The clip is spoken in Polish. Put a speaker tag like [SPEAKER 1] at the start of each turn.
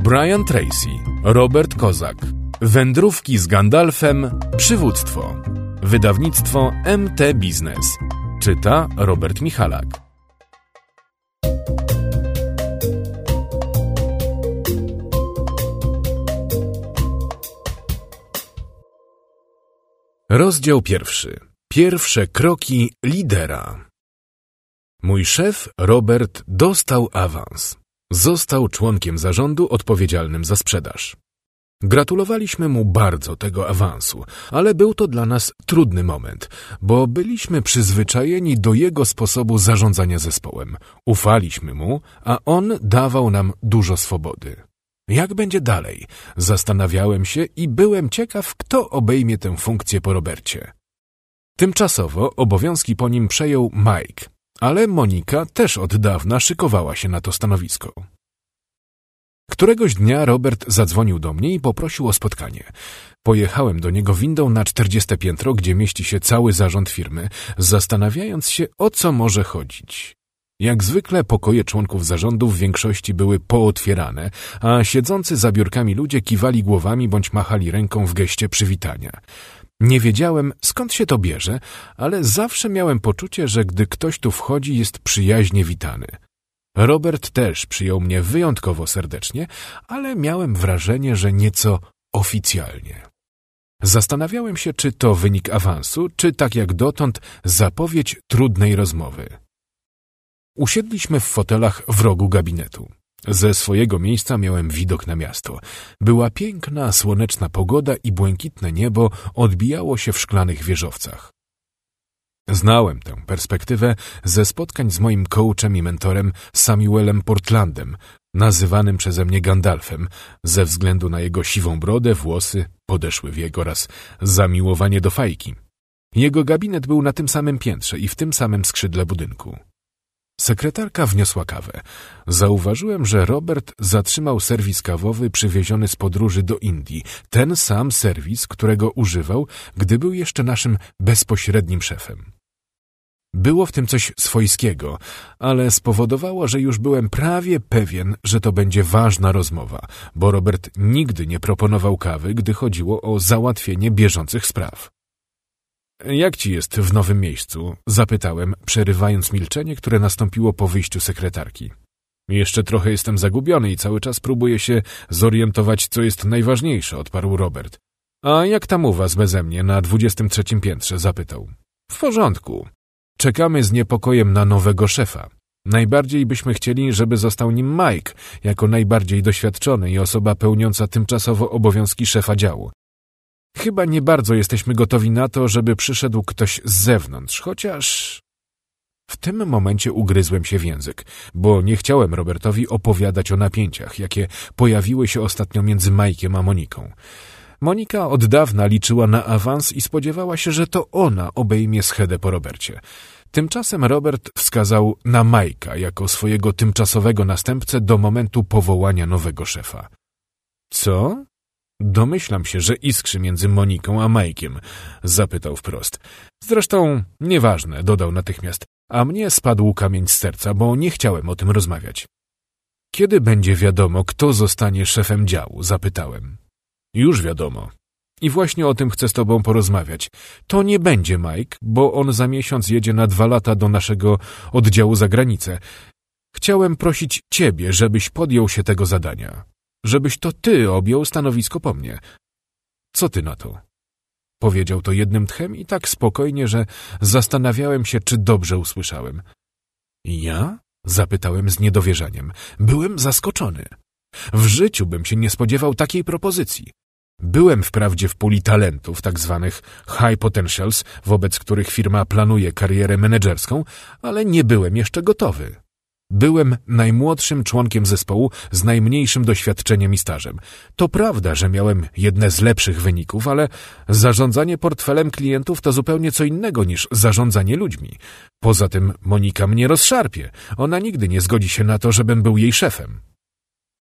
[SPEAKER 1] Brian Tracy, Robert Kozak. Wędrówki z Gandalfem. Przywództwo. Wydawnictwo MT Biznes. Czyta Robert Michalak. Rozdział 1. Pierwsze kroki lidera. Mój szef, Robert, dostał awans. Został członkiem zarządu odpowiedzialnym za sprzedaż. Gratulowaliśmy mu bardzo tego awansu, ale był to dla nas trudny moment, bo byliśmy przyzwyczajeni do jego sposobu zarządzania zespołem. Ufaliśmy mu, a on dawał nam dużo swobody. Jak będzie dalej? Zastanawiałem się i byłem ciekaw, kto obejmie tę funkcję po Robercie. Tymczasowo obowiązki po nim przejął Mike, ale Monika też od dawna szykowała się na to stanowisko. Któregoś dnia Robert zadzwonił do mnie i poprosił o spotkanie. Pojechałem do niego windą na 40. piętro, gdzie mieści się cały zarząd firmy, zastanawiając się, o co może chodzić. Jak zwykle pokoje członków zarządu w większości były pootwierane, a siedzący za biurkami ludzie kiwali głowami bądź machali ręką w geście przywitania. Nie wiedziałem, skąd się to bierze, ale zawsze miałem poczucie, że gdy ktoś tu wchodzi, jest przyjaźnie witany. Robert też przyjął mnie wyjątkowo serdecznie, ale miałem wrażenie, że nieco oficjalnie. Zastanawiałem się, czy to wynik awansu, czy tak jak dotąd zapowiedź trudnej rozmowy. Usiedliśmy w fotelach w rogu gabinetu. Ze swojego miejsca miałem widok na miasto. Była piękna, słoneczna pogoda i błękitne niebo odbijało się w szklanych wieżowcach. Znałem tę perspektywę ze spotkań z moim coachem i mentorem Samuelem Portlandem, nazywanym przeze mnie Gandalfem, ze względu na jego siwą brodę, włosy, podeszły wiek oraz zamiłowanie do fajki. Jego gabinet był na tym samym piętrze i w tym samym skrzydle budynku. Sekretarka wniosła kawę. Zauważyłem, że Robert zatrzymał serwis kawowy przywieziony z podróży do Indii. Ten sam serwis, którego używał, gdy był jeszcze naszym bezpośrednim szefem. Było w tym coś swojskiego, ale spowodowało, że już byłem prawie pewien, że to będzie ważna rozmowa, bo Robert nigdy nie proponował kawy, gdy chodziło o załatwienie bieżących spraw. Jak ci jest w nowym miejscu? Zapytałem, przerywając milczenie, które nastąpiło po wyjściu sekretarki. Jeszcze trochę jestem zagubiony i cały czas próbuję się zorientować, co jest najważniejsze, odparł Robert. A jak tam u was beze mnie na 23. piętrze? Zapytał. W porządku. Czekamy z niepokojem na nowego szefa. Najbardziej byśmy chcieli, żeby został nim Mike, jako najbardziej doświadczony i osoba pełniąca tymczasowo obowiązki szefa działu. Chyba nie bardzo jesteśmy gotowi na to, żeby przyszedł ktoś z zewnątrz, chociaż... W tym momencie ugryzłem się w język, bo nie chciałem Robertowi opowiadać o napięciach, jakie pojawiły się ostatnio między Mike'iem a Moniką. Monika od dawna liczyła na awans i spodziewała się, że to ona obejmie schedę po Robercie. Tymczasem Robert wskazał na Mike'a jako swojego tymczasowego następcę do momentu powołania nowego szefa. Co? Domyślam się, że iskrzy między Moniką a Mike'iem, zapytał wprost. Zresztą nieważne, dodał natychmiast, a mnie spadł kamień z serca, bo nie chciałem o tym rozmawiać. Kiedy będzie wiadomo, kto zostanie szefem działu? Zapytałem. Już wiadomo. I właśnie o tym chcę z tobą porozmawiać. To nie będzie Mike, bo on za miesiąc jedzie na 2 lata do naszego oddziału za granicę. Chciałem prosić ciebie, żebyś podjął się tego zadania. Żebyś to ty objął stanowisko po mnie. Co ty na to? Powiedział to jednym tchem i tak spokojnie, że zastanawiałem się, czy dobrze usłyszałem. Ja? Zapytałem z niedowierzaniem. Byłem zaskoczony. W życiu bym się nie spodziewał takiej propozycji. Byłem wprawdzie w puli talentów, tak zwanych high potentials, wobec których firma planuje karierę menedżerską, ale nie byłem jeszcze gotowy. Byłem najmłodszym członkiem zespołu z najmniejszym doświadczeniem i stażem. To prawda, że miałem jedne z lepszych wyników, ale zarządzanie portfelem klientów to zupełnie co innego niż zarządzanie ludźmi. Poza tym Monika mnie rozszarpie. Ona nigdy nie zgodzi się na to, żebym był jej szefem.